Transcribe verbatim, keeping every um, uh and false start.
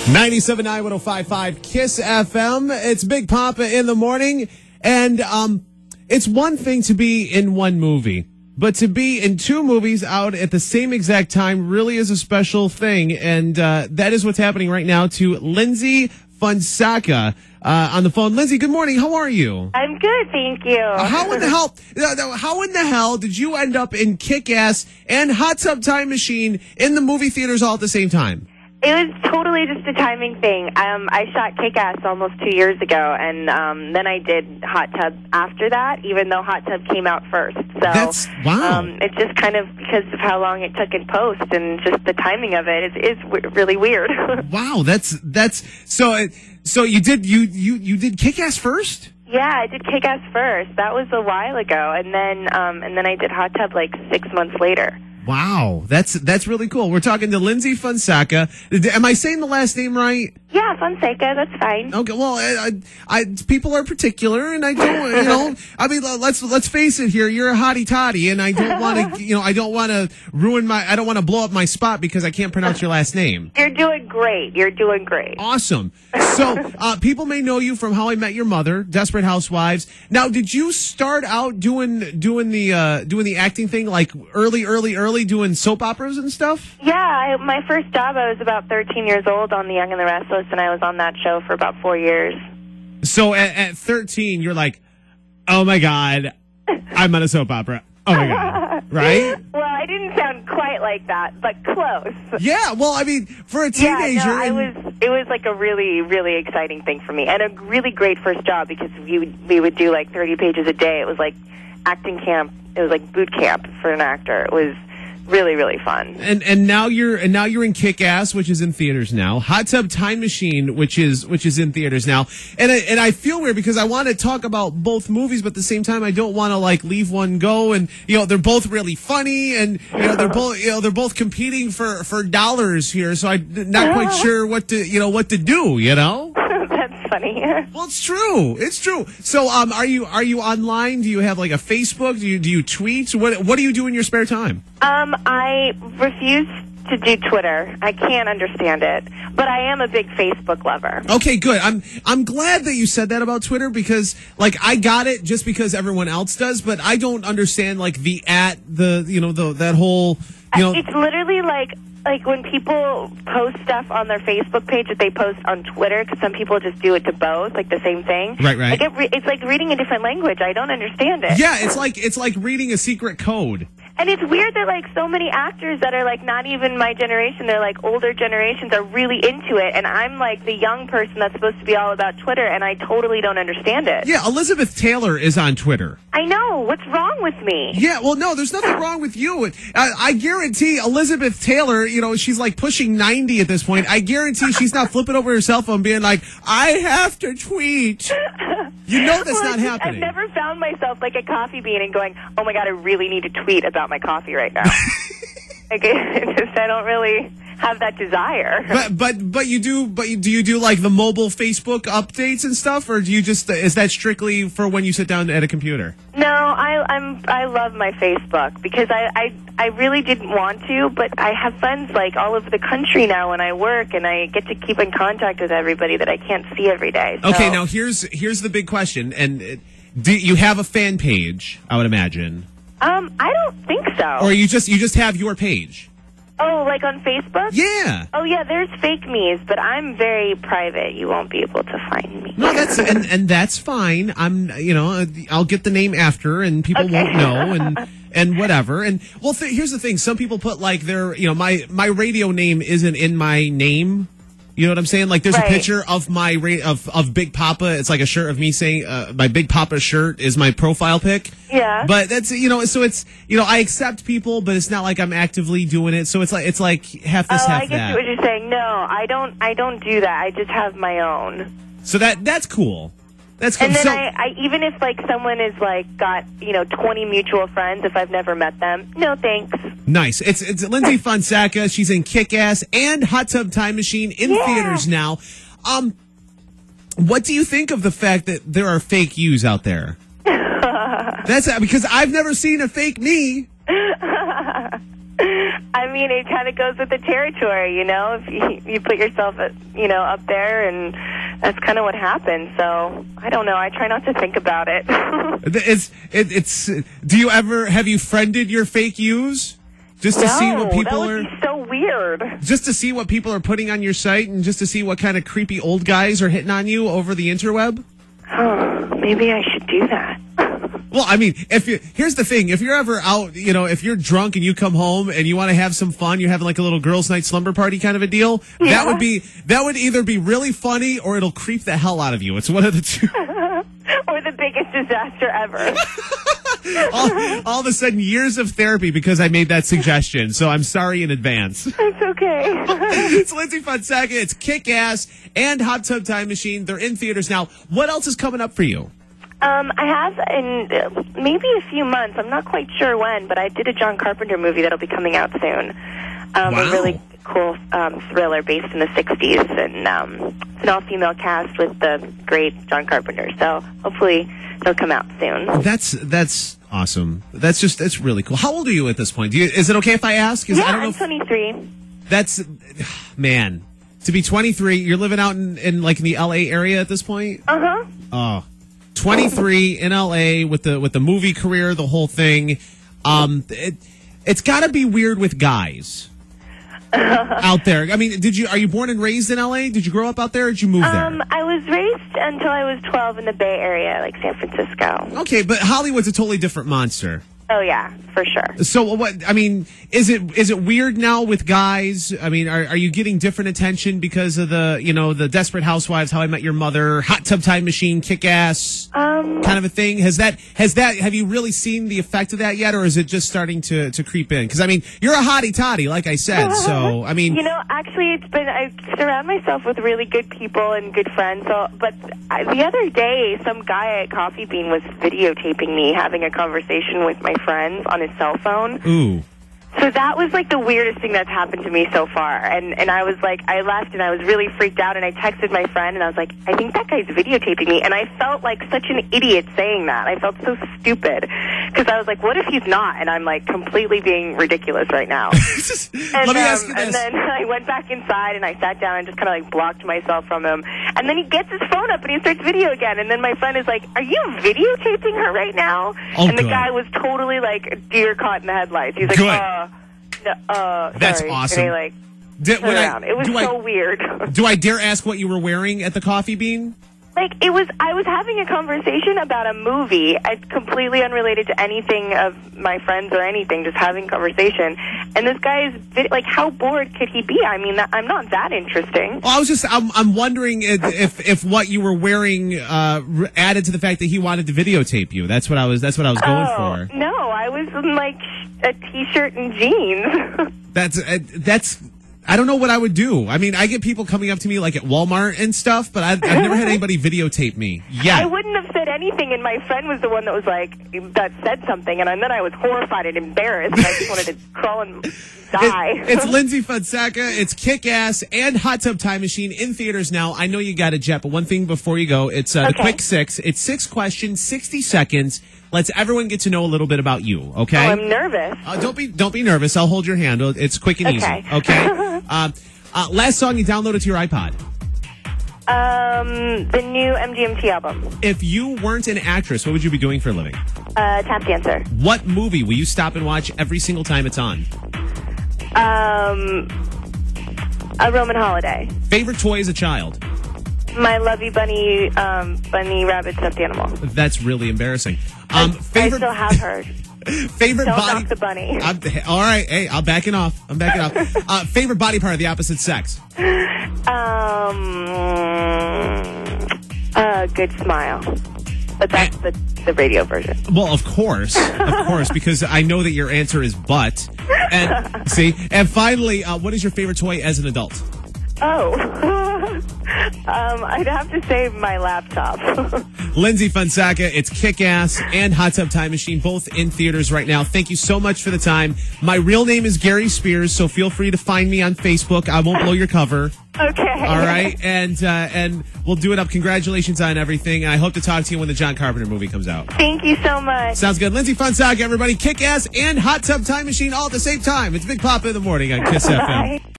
ninety-seven point nine, one oh five point five KISS F M. It's Big Papa in the morning. And um, it's one thing to be in one movie, but to be in two movies out at the same exact time really is a special thing. And uh, that is what's happening right now to Lindsay Fonseca uh, on the phone. Lindsay, good morning. How are you? I'm good, thank you. Uh, how in the hell? Uh, how in the hell did you end up in Kick-Ass and Hot Tub Time Machine in the movie theaters all at the same time? It was totally just a timing thing. Um, I shot Kick-Ass almost two years ago, and um, then I did Hot Tub after that, even though Hot Tub came out first. So That's wow. Um, it's just kind of because of how long it took in post, and just the timing of it is, is w- really weird. Wow, that's that's so. It, so you did you you you did Kick-Ass first? Yeah, I did Kick-Ass first. That was a while ago, and then um, and then I did Hot Tub like six months later. Wow, that's that's really cool. We're talking to Lindsay Fonseca. Am I saying the last name right? Yeah, Fonseca, that's fine. Okay, well, I, I, I people are particular, and I don't, you know, I mean, let's let's face it here. You're a hottie toddy, and I don't want to, you know, I don't want to ruin my, I don't want to blow up my spot because I can't pronounce your last name. You're doing great. You're doing great. Awesome. So, uh, people may know you from How I Met Your Mother, Desperate Housewives. Now, did you start out doing doing the uh, doing the acting thing like early, early, early, doing soap operas and stuff? Yeah, I, my first job, I was about thirteen years old on The Young and the Restless, and I was on that show for about four years. So at, at thirteen, you're like, oh my God, I'm on a soap opera. Oh my God. Right? Well, I didn't sound quite like that, but close. Yeah, well, I mean, for a teenager. Yeah, no, I and- was, it was like a really, really exciting thing for me, and a really great first job because we would, we would do like thirty pages a day. It was like acting camp. It was like boot camp for an actor. It was really, really fun. And and now you're and now you're in Kick-Ass, which is in theaters now. Hot Tub Time Machine, which is which is in theaters now. And I, and I feel weird because I want to talk about both movies, but at the same time I don't want to like leave one go. And you know they're both really funny, and you know they're both you know they're both competing for for dollars here. So I'm not quite sure what to you know what to do. You know. That's funny. Well, it's true. It's true. So, um, are you are you online? Do you have like a Facebook? Do you do you tweet? What What do you do in your spare time? Um, I refuse to do Twitter. I can't understand it, but I am a big Facebook lover. Okay, good. I'm I'm glad that you said that about Twitter because, like, I got it just because everyone else does, but I don't understand like the at the you know the that whole you know. It's literally like. Like when people post stuff on their Facebook page that they post on Twitter, because some people just do it to both, like the same thing. Right, right. Like it re- it's like reading a different language. I don't understand it. Yeah, it's like it's like reading a secret code. And it's weird that like so many actors that are like not even my generation, they're like older generations, are really into it, and I'm like the young person that's supposed to be all about Twitter, and I totally don't understand it. Yeah, Elizabeth Taylor is on Twitter. I know. What's wrong with me? Yeah, well, no, there's nothing wrong with you. I, I guarantee Elizabeth Taylor, you know, she's like pushing ninety at this point. I guarantee she's not flipping over her cell phone being like, I have to tweet. You know that's well, not happening. I've never found myself like a coffee bean and going, oh my God, I really need to tweet about my coffee right now. Like, it's just, I don't really have that desire. But but but you do. But you, do you do like the mobile Facebook updates and stuff, or do you just is that strictly for when you sit down at a computer? No, I I'm I love my Facebook because I, I I really didn't want to, but I have friends like all over the country now when I work, and I get to keep in contact with everybody that I can't see every day. So. Okay, now here's here's the big question, and uh, do you have a fan page? I would imagine. Um, I don't think so. Or you just you just have your page. Oh, like on Facebook? Yeah. Oh, yeah, there's fake me's, but I'm very private. You won't be able to find me. No, that's and, and that's fine. I'm, you know, I'll get the name after, and people Okay. won't know, and and whatever. And well, th- here's the thing: some people put like their, you know, my my radio name isn't in my name. You know what I'm saying? Like, there's Right. a picture of my ra- of of Big Papa. It's like a shirt of me saying uh, my Big Papa shirt is my profile pic. Yeah. But that's you know, so it's you know, I accept people, but it's not like I'm actively doing it. So it's like it's like half this, oh, half I get that. what you're saying. No, I don't. I don't do that. I just have my own. So that that's cool. That's cool. And then so, I, I, even if like someone is like got you know twenty mutual friends, if I've never met them, no thanks. Nice. It's it's Lindsay Fonseca. She's in Kick-Ass and Hot Tub Time Machine in Yeah. theaters now. Um, what do you think of the fact that there are fake yous out there? That's because I've never seen a fake me. I mean, it kind of goes with the territory, you know. If you, you put yourself, at, you know, up there, and that's kind of what happens. So I don't know. I try not to think about it. it's it, it's. Do you ever have you friended your fake yous just to no, see what people that would are? Be so weird. Just to see what people are putting on your site, and just to see what kind of creepy old guys are hitting on you over the interweb. Oh, maybe I should do that. Well, I mean, if you here's the thing: if you're ever out, you know, if you're drunk and you come home and you want to have some fun, you're having like a little girls' night slumber party kind of a deal. Yeah. That would be that would either be really funny or it'll creep the hell out of you. It's one of the two. Or the biggest disaster ever. all, all of a sudden, years of therapy because I made that suggestion. So I'm sorry in advance. It's okay. It's Lindsay Fonseca. It's Kick-Ass and Hot Tub Time Machine. They're in theaters now. What else is coming up for you? Um, I have in uh, maybe a few months. I'm not quite sure when, but I did a John Carpenter movie that'll be coming out soon. Um, wow. A really cool um, thriller based in the sixties, and um, it's an all-female cast with the great John Carpenter. So hopefully it'll come out soon. That's that's awesome. That's just that's really cool. How old are you at this point? Do you, is it okay if I ask? Yeah, I don't know I'm if, twenty-three. That's man. To be twenty-three, you're living out in, in like in the L A area at this point. Uh huh. Oh. twenty-three in L A with the with the movie career, the whole thing. Um, it, it's got to be weird with guys out there. I mean, did you are you born and raised in L A? Did you grow up out there, or did you move there? Um, I was raised until I was twelve in the Bay Area, like San Francisco. Okay, but Hollywood's a totally different monster. Oh yeah, for sure. So what? I mean, is it is it weird now with guys? I mean, are are you getting different attention because of the you know the Desperate Housewives, How I Met Your Mother, Hot Tub Time Machine, Kick-Ass Um, kind of a thing? Has that has that have you really seen the effect of that yet, or is it just starting to to creep in? Because I mean, you're a hottie toddy, like I said. So I mean, you know, actually, it's been I surround myself with really good people and good friends. So, but I, the other day, some guy at Coffee Bean was videotaping me having a conversation with my friends on his cell phone. ooh. So that was like the weirdest thing that's happened to me so far. And and I was like, I left and I was really freaked out, and I texted my friend and I was like, I think that guy's videotaping me. And I felt like such an idiot saying that. I felt so stupid because I was like, what if he's not? And I'm like completely being ridiculous right now. Just, And, let me um, ask you this. and then I went back inside and I sat down and just kind of like blocked myself from him. And then he gets his phone up and he starts video again. And then my friend is like, are you videotaping her right now? Oh, and the good. guy was totally like a deer caught in the headlights. He's like, Good. uh, no, uh, That's sorry. awesome. And he like Did, turned when I- around. It was do so I, weird. do I dare ask what you were wearing at the Coffee Bean? Like, it was, I was having a conversation about a movie, I, completely unrelated to anything of my friends or anything, just having conversation. And this guy is, vid- like, how bored could he be? I mean, that, I'm not that interesting. Well, I was just, I'm, I'm wondering if, if, if what you were wearing, uh, r- added to the fact that he wanted to videotape you. That's what I was, that's what I was going oh, for. No, I was in, like, a t-shirt and jeans. That's, uh, that's, I don't know what I would do. I mean, I get people coming up to me like at Walmart and stuff, but I've, I've never had anybody videotape me. Yeah. I wouldn't have said anything, and my friend was the one that was like, that said something, and then I was horrified and embarrassed, and I just wanted to crawl and die. It, it's Lindsay Fonseca. It's Kick-Ass and Hot Tub Time Machine in theaters now. I know you got it, Jet, but one thing before you go, it's uh, the Okay. quick six. It's six questions, sixty seconds. Let's everyone get to know a little bit about you, okay? Oh, I'm nervous. Uh, don't be don't be nervous. I'll hold your hand. It's quick and Okay. easy. Okay. uh, uh, last song you downloaded to your iPod. Um, the new M G M T album, If you weren't an actress, what would you be doing for a living? uh, Tap Dancer. What movie will you stop and watch every single time it's on? Um, a Roman Holiday. Favorite toy as a child? My lovey bunny, um, bunny rabbit stuffed animal. That's really embarrassing. Um, favorite, I still have her. favorite Don't body. knock the bunny. I'm, all right, hey, I'm backing off. I'm backing off. Uh, favorite body part of the opposite sex? Um, a good smile. But that's the, the radio version. Well, of course, of course, because I know that your answer is butt. And see, and finally, uh, what is your favorite toy as an adult? Oh, um, I'd have to say my laptop. Lindsay Fonseca, it's Kick-Ass and Hot Tub Time Machine, both in theaters right now. Thank you so much for the time. My real name is Gary Spears, so feel free to find me on Facebook. I won't blow your cover. Okay. All right, and uh, and we'll do it up. Congratulations on everything. And I hope to talk to you when the John Carpenter movie comes out. Thank you so much. Sounds good. Lindsay Fonsaga, everybody. Kick Ass and Hot Tub Time Machine all at the same time. It's Big Papa in the Morning on Kiss F M. Bye.